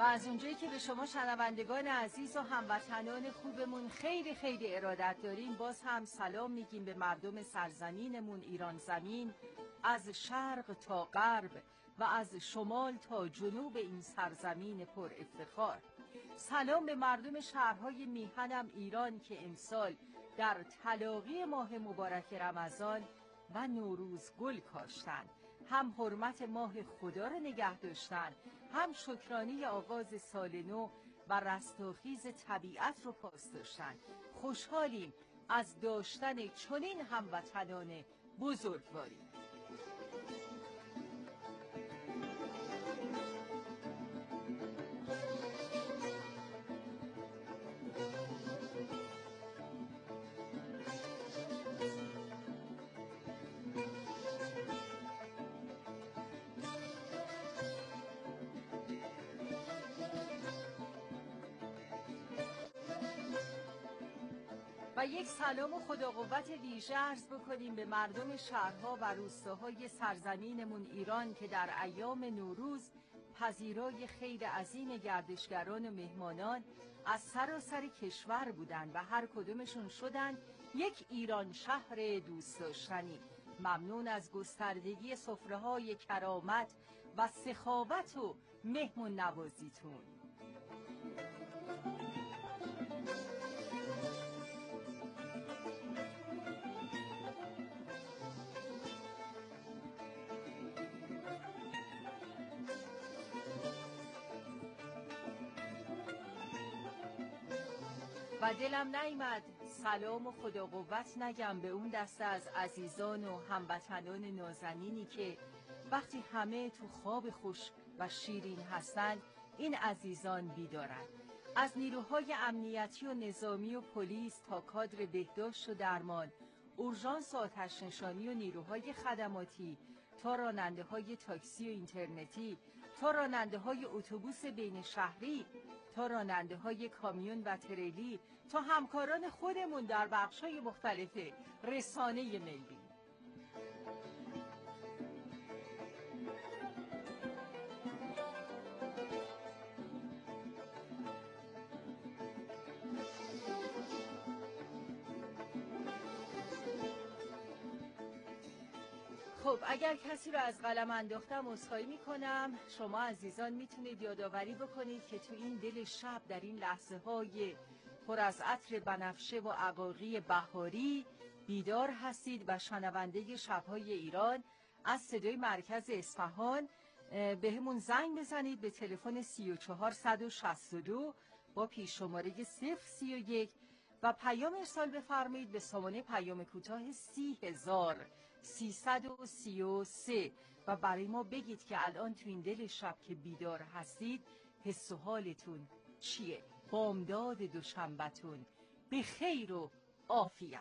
و از اونجایی که به شما شنوندگان عزیز و هموطنان خوبمون خیلی خیلی ارادت داریم، باز هم سلام میگیم به مردم سرزمینمون ایران زمین، از شرق تا غرب و از شمال تا جنوب این سرزمین پر افتخار. سلام به مردم شهرهای میهنم ایران که امسال در تلاقی ماه مبارک رمضان و نوروز گل کاشتن، هم حرمت ماه خدا را نگه داشتن، هم شکرانی آغاز سال نو و رستاخیز طبیعت رو پاس داشتن. خوشحالیم از داشتن چنین هموطنان بزرگواری. و یک سلام و خدا قوت ویژه عرض بکنیم به مردم شهرها و روستاهای سرزمینمون ایران که در ایام نوروز پذیرای خیر عظیم گردشگران و مهمانان از سراسر کشور بودند و هر کدومشون شدن یک ایران شهر دوست داشتنی. ممنون از گستردگی سفره‌های کرامت و سخاوت و مهمون نوازیتون. و دلم نیامد سلام و خدا قوت نگم به اون دسته از عزیزان و هموطنان نازنینی که وقتی همه تو خواب خوش و شیرین هستن این عزیزان بیدارن. از نیروهای امنیتی و نظامی و پلیس تا کادر بهداشت و درمان، اورژانس و آتش نشانی و نیروهای خدماتی تا راننده های تاکسی و اینترنتی، تا راننده های اتوبوس بین شهری، تا راننده های کامیون و تریلی، تا همکاران خودمون در بخش‌های مختلف رسانه ملی. خب اگر کسی رو از قلم انداختم عذرخواهی میکنم. شما عزیزان میتونید یادآوری بکنید که تو این دل شب در این لحظه های پر از عطر بنفشه و عقاقی بهاری بیدار هستید و شنونده شب‌های ایران از صدای مرکز اصفهان. به همون زنگ بزنید به تلفن سی و چهار صد و شصت و دو با پیش شماره صفر سی و یک و پیام ارسال بفرمایید به سامانه پیام کوتاه سی هزار سیصد و سی و سه و برای ما بگید که الان تو این دل شب که بیدار هستید حس و حالتون چیه؟ بامداد دوشنبه‌تون به خیر و عافیت.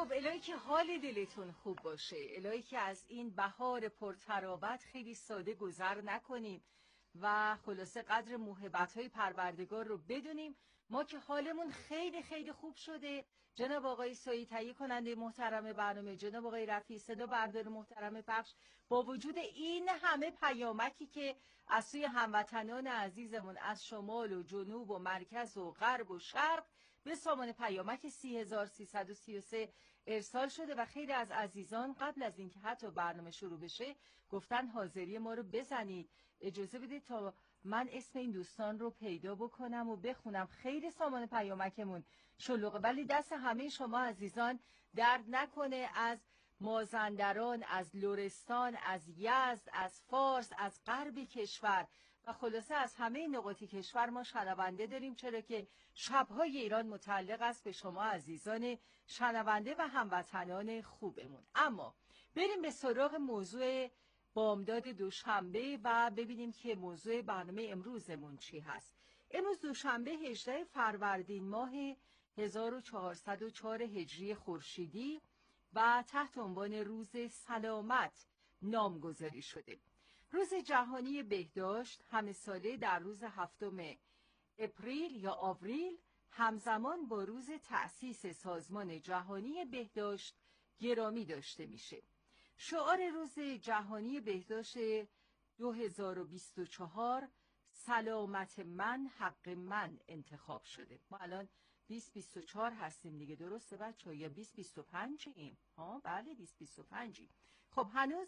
خب الهی که حال دلتون خوب باشه، الهی که از این بهار پرتراوت خیلی ساده گذر نکنیم و خلاصه قدر محبت‌های پروردگار رو بدونیم. ما که حالمون خیلی خیلی خوب شده. جناب آقای سایی تهیه کننده محترم برنامه، جناب آقای رفیع صدا بردار محترم پخش، با وجود این همه پیامکی که از سوی هموطنان عزیزمون از شمال و جنوب و مرکز و غرب و شرق به سامان پیامک سی هزار و سیصد و سی و سه ارسال شده و خیلی از عزیزان قبل از اینکه حتی برنامه شروع بشه گفتن حاضری ما رو بزنید. اجازه بدید تا من اسم این دوستان رو پیدا بکنم و بخونم. خیلی سامان پیامکمون شلوغه، ولی دست همه شما عزیزان درد نکنه. از مازندران، از لرستان، از یزد، از فارس، از غرب کشور و خلاصه از همه نقاط کشور ما شنونده داریم، چرا که شب‌های ایران متعلق است به شما عزیزان شنونده و هموطنان خوبمون. اما بریم به سراغ موضوع بامداد دوشنبه و ببینیم که موضوع برنامه امروزمون چی هست. امروز دوشنبه هجدهم فروردین ماه هزار و چهارصد و چهار هجری خورشیدی و تحت عنوان روز سلامت نامگذاری شده. روز جهانی بهداشت همه ساله در روز هفتم اپریل یا آوریل همزمان با روز تأسیس سازمان جهانی بهداشت گرامی داشته میشه. شعار روز جهانی بهداشت دو هزار و بیست و چهار سلامت من حق من انتخاب شده. ما الان بیست بیست و چهار هستیم دیگه، درسته بچه‌ها؟ یا بیست بیست و پنج ایم؟ ها بله بیست بیست و پنج. خب هنوز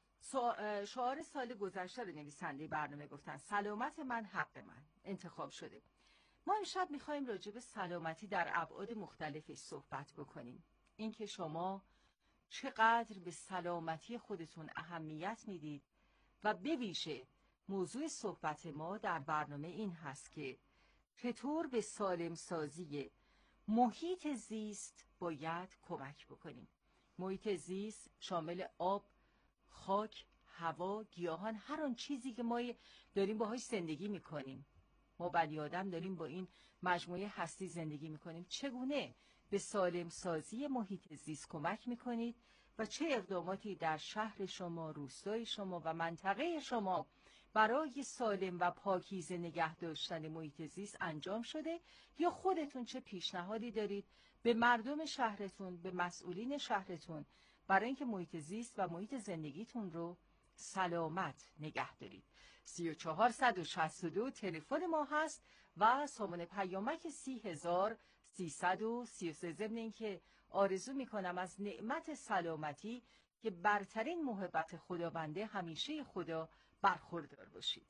شعار سال گذشته رو نویسنده برنامه گفتن سلامت من حق من انتخاب شده. ما امشب میخوایم راجع به سلامتی در ابعاد مختلفی صحبت بکنیم. اینکه شما چقدر به سلامتی خودتون اهمیت میدید و به ویژه موضوع صحبت ما در برنامه این هست که چطور به سالم سازی محیط زیست باید کمک بکنیم. محیط زیست شامل آب، خاک، هوا، گیاهان، هر آن چیزی که ما داریم باهاش زندگی میکنیم. ما بنی آدم داریم با این مجموعه هستی زندگی میکنیم. چگونه به سالم سازی محیط زیست کمک میکنید و چه اقداماتی در شهر شما، روستای شما و منطقه شما برای سالم و پاکیزه نگه داشتن محیط زیست انجام شده یا خودتون چه پیشنهادی دارید به مردم شهرتون، به مسئولین شهرتون برای اینکه محیط زیست و محیط زندگیتون رو سلامت نگه دارید. سی و چهار صد و شصت و دو تلفن ما هست و سامان پیامک سی هزار و سیصد و سی و سه. ضمن اینکه آرزو میکنم از نعمت سلامتی که برترین محبت خداونده همیشه خدا برخوردار باشید.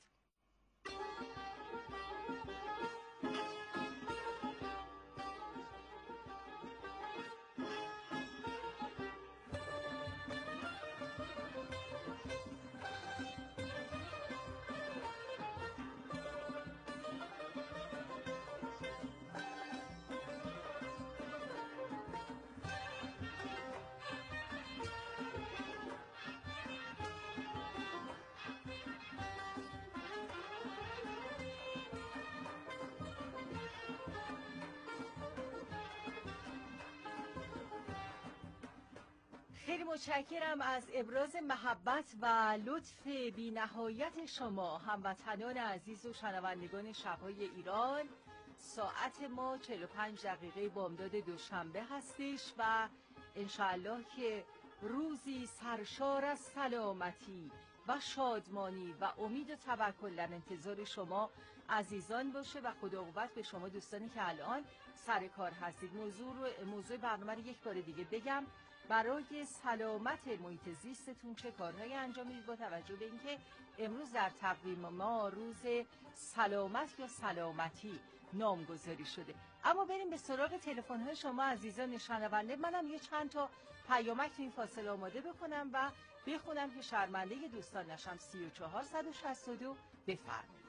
خیلی متشکرم از ابراز محبت و لطف بی نهایت شما هموطنان عزیز و شنوندگان شب‌های ایران. ساعت ما چهل و پنج دقیقه بامداد دوشنبه هستش و انشاءالله که روزی سرشار از سلامتی و شادمانی و امید و توکل در انتظار شما عزیزان باشه و خدا قوت به شما دوستانی که الان سر کار هستید. موضوع رو موضوع برنامه رو یک بار دیگه بگم. برای سلامت محیط زیستتون چه کارهایی انجام میدید با توجه به اینکه امروز در تقویم ما روز سلامت یا سلامتی نامگذاری شده. اما بریم به سراغ تلفن‌های شما عزیزان شنونده. منم یه چند تا پیامک تو این فاصله آماده بکنم و بخونم که شرمنده دوستان نشم. سی و چهار صد و شصت و دو بفرمایید.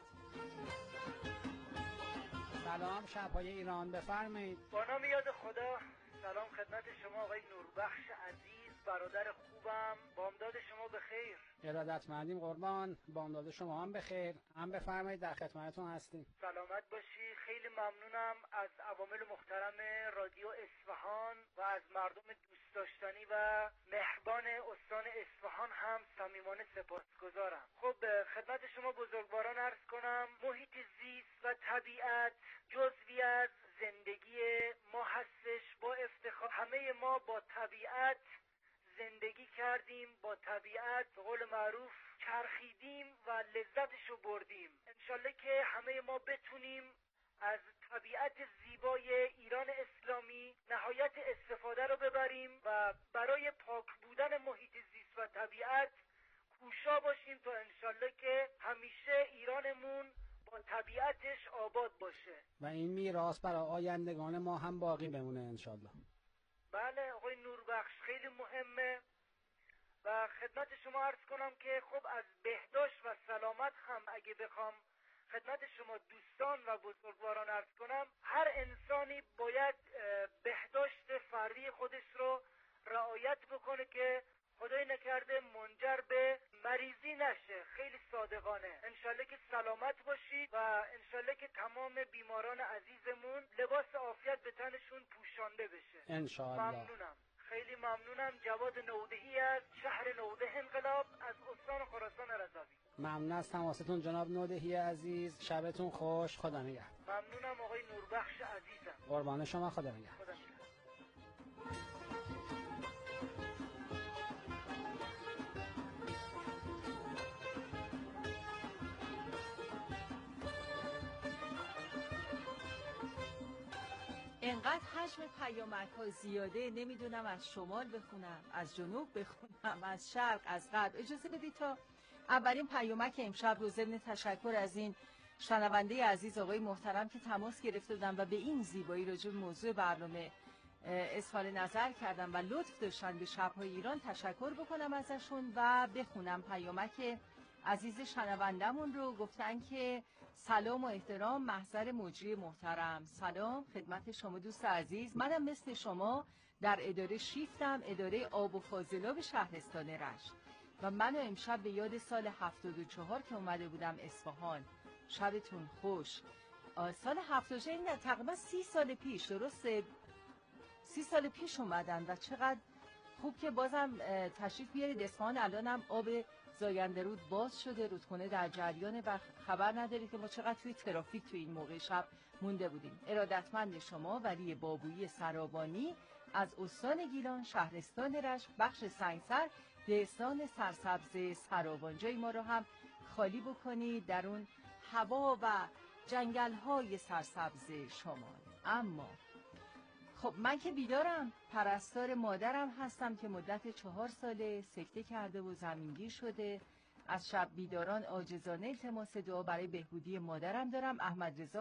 سلام شب‌های ایران، بفرمایید. با نام یاد خدا. سلام خدمت شما آقای نوربخش عزیز برادر خوبم، بامداد شما بخیر. ارادتمندیم قربان، بامداد شما هم بخیر. هم بفرمایید، در خدمتتون هستیم. سلامت باشی. خیلی ممنونم از عوامل محترم رادیو اصفهان و از مردم دوست داشتنی و مهربان استان اصفهان هم صمیمانه سپاسگزارم. خب خدمت شما بزرگواران عرض کنم، محیط زیست و طبیعت جزوی از زندگی ما هستش. با افتخار همه ما با طبیعت زندگی کردیم، با طبیعت به قول معروف چرخیدیم و لذتشو بردیم. انشالله که همه ما بتونیم از طبیعت زیبای ایران اسلامی نهایت استفاده رو ببریم و برای پاک بودن محیط زیست و طبیعت کوشا باشیم تا انشالله که همیشه ایرانمون با طبیعتش آباد باشه و این میراث برای آیندگان ما هم باقی بمونه انشالله. بله آقای نوربخش، خیلی مهمه. و خدمت شما عرض کنم که خب از بهداشت و سلامت هم اگه بخوام خدمت شما دوستان و بزرگواران عرض کنم، هر انسانی باید بهداشت فردی خودش رو رعایت بکنه که خدای نکرده منجر به مریضی نشه. خیلی صادقانه. انشالله که سلامت باشید و انشالله که تمام بیماران عزیزمون لباس عافیت به تنشون پوشانده بشه انشالله. ممنونم، خیلی ممنونم. جواد نودهی از شهر نوده انقلاب از استان خراسان رضوی. ممنون از تماستون جناب نودهی عزیز. شبتون خوش. خدا نگهدار. ممنونم آقای نوربخش عزیزم. قربان شما. خدا نگهدار. خدا نگهدار. انقدر حجم پیامک ها زیاده، نمیدونم از شمال بخونم، از جنوب بخونم، از شرق، از غرب. اجازه بدید تا اولین پیامک امشب رو ضمن تشکر از این شنونده عزیز آقای محترم که تماس گرفته بودن و به این زیبایی راجع به موضوع برنامه اظهار نظر کردن و لطف داشتن به شب‌های ایران، تشکر بکنم ازشون و بخونم پیامک عزیز شنوندمون رو. گفتن که سلام و احترام محضر مجری محترم. سلام خدمت شما دوست عزیز. منم مثل شما در اداره شیفتم، اداره آب و فاضلاب شهرستان رشت، و منو امشب به یاد سال هفتاد و چهار که اومده بودم اصفهان. شبتون خوش. سال هفتاد و چهار این تقریبا سی سال پیش، درسته؟ سی سال پیش اومدن و چقدر خوب که بازم تشریف بیارید اصفهان. الانم آب زاینده رود باز شده، رودخونه در جریانه و خبر ندارید که ما چقدر توی ترافیک توی این موقع شب مونده بودیم. ارادتمند شما ولی بابویی سرابانی از استان گیلان، شهرستان رشت، بخش سنگسر، دهستان سرسبز سرابان. جای ما رو هم خالی بکنید در اون هوا و جنگل‌های سرسبز شمال. اما خب من که بیدارم، پرستار مادرم هستم که مدت چهار ساله سکته کرده و زمینگیر شده. از شب بیداران عاجزانه التماس دعا برای بهبودی مادرم دارم. احمد رضا